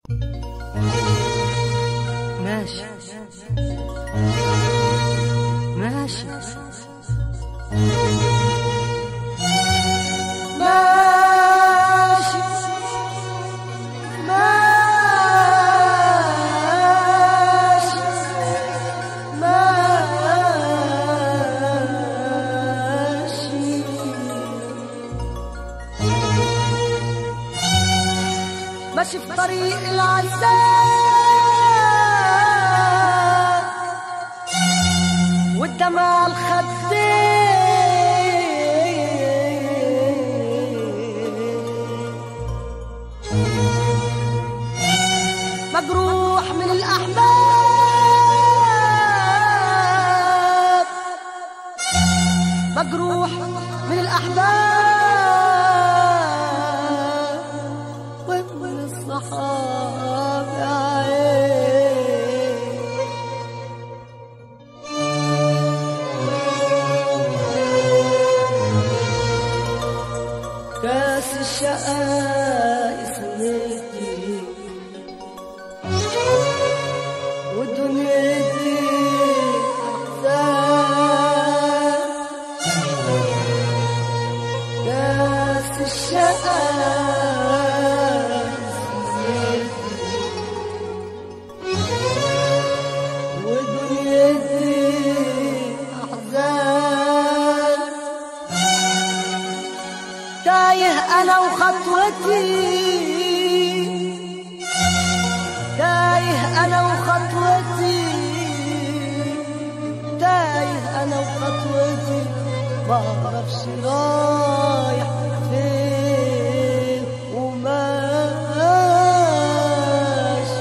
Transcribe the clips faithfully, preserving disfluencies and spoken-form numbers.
ماشي ماشي ماشي ماشي في طريق العذاب والدمع الخدين، مجروح من الأحباب، مجروح من الأحباب الصحاب يا عين. كاس الشقاء سنتي ودنيتي أحزان، كاس الشقاء تايه أنا وخطوتي، تايه أنا وخطوتي، تايه أنا وخطوتي، معرفش رايح فين وماشي،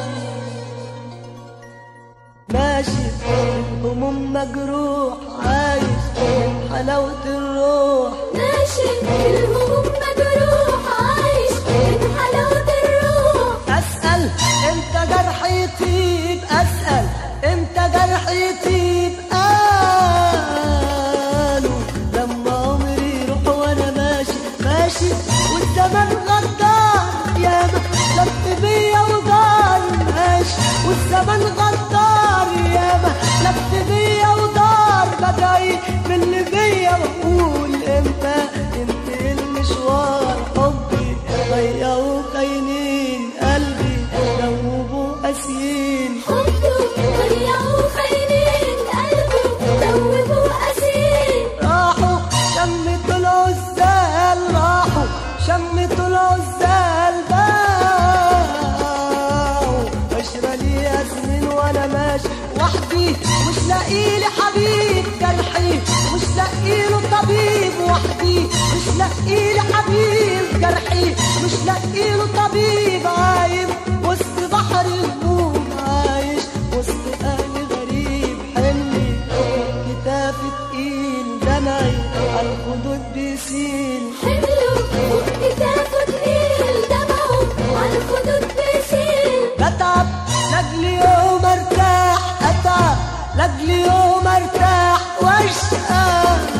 ماشي هموم مجروح، عايش من حلاوة الروح، ماشي الهموم مجروح، عايش من حلاوة الروح. أسأل امتى جرحي يطيب، أسأل امتى جرحي يطيب، قالوا لما عمري يروح وانا ماشي ماشي والزمن غدار، ياما لف بيا ودار، ماشي والزمن غدار، ياما لف بيا ودار، بدعي من اللي بيا واقول امتى ينتهي المشوار، حبي ضيعوا خاينين قلبي دوبوا قاسيين، حبه ضيعوا خاينين قلبه دوبوا قاسيين، راحوا شمتوا العزال، راحوا شمتوا العزال، باعوا عشرة ليا سنين وانا ماشي وحدي، مش لاقيلي حبيب، جرحي مش لاقيله طبيب، وحدي مش لاقيلي حبيب، جرحي مش لاقيله طبيب، عايم وسط بحر الهموم، عايش وسط اهل غريب، حملي كتافي تقيل، دمعي على الخدود بيسيل، حمله فوق كتافه تقيل، دمعه على الخدود بيسيل، بتعب لاجل يوم ارتاح، اتعب لاجل يوم ارتاح واشقى،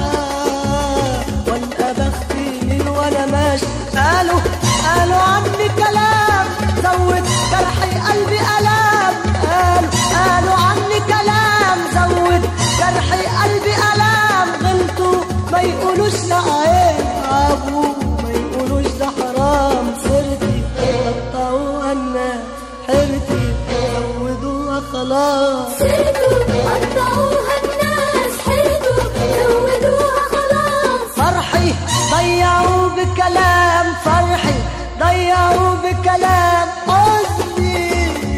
والقى بختي من وانا ماشي، قالوا قالوا عني كلام زود جرحي قلبي الام، قالوا قالوا عني كلام زود جرحي قلبي الام، غلطوا ما يقولوش لا عيب، عابوا ما يقولوش ده حرام، سرتي قطعوها الناس، حيرتي زودوها خلاص، سرتوا قطعوها الناس، حيرتوا زودوها خلاص، فرحي ضيعوا بكلام، فرحي ضيعوا بكلام، حزني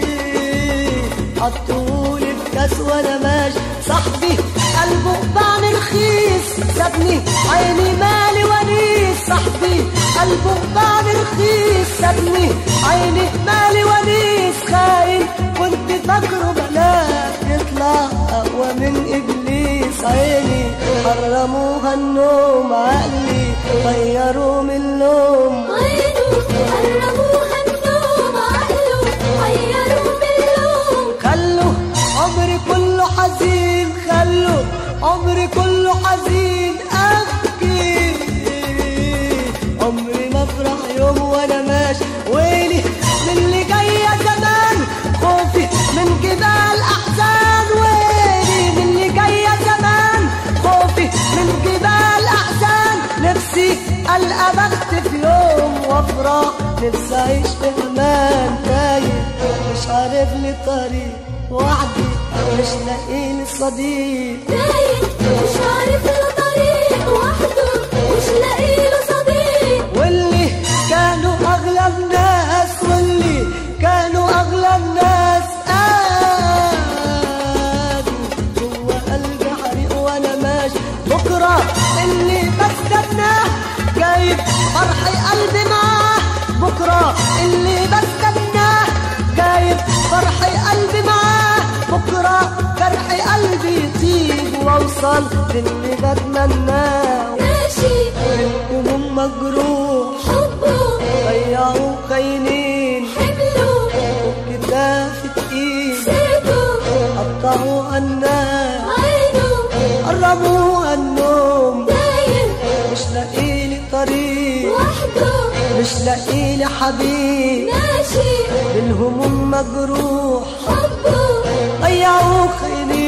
حطولي في كاس وانا ماشي، صاحبي قلبه باعني رخيص، سابني عيني مالي ونيس، صاحبي قلبه باعني رخيص، سابني عيني مالي ونيس، خاين كنت فاكره بلاك يطلع اقوى من ابليس، عيني حرموها النوم، عقلي غيروا من اللوم، عينه حرموها النوم، عقله غيروا من اللوم، خلوا عمري كله حزين، خلوا عمري كله حزين، أبكي عمري ما افرح يوم وانا ماشي، ويلي من اللي جايه زمان. عارف لي طريق وحدي مش لاقي لي صديق. تايه مش عارف له طريق وحده مش لاقي له صديق. واللي كانوا اغلى الناس واللي كانوا اغلى الناس قالوا جوا قلبي حريق وانا ماشي. بكره اللي بستناه جايب فرحي قلبي معاه. بكره اللي بستناه جايب فرحي قلبي معاه. بكره فرحي قلبي يطيب واوصل للي بتمناه. ماشي الهموم مجروح حبه ضيعوا خاينين حمله كتاف تقيل سيرته قطعوا الناس عينه قربوا النوم. تايه مش لاقي لي طريق وحده مش لاقي لي حبيب. ماشي الهموم مجروح حبه ضيعوا خاينين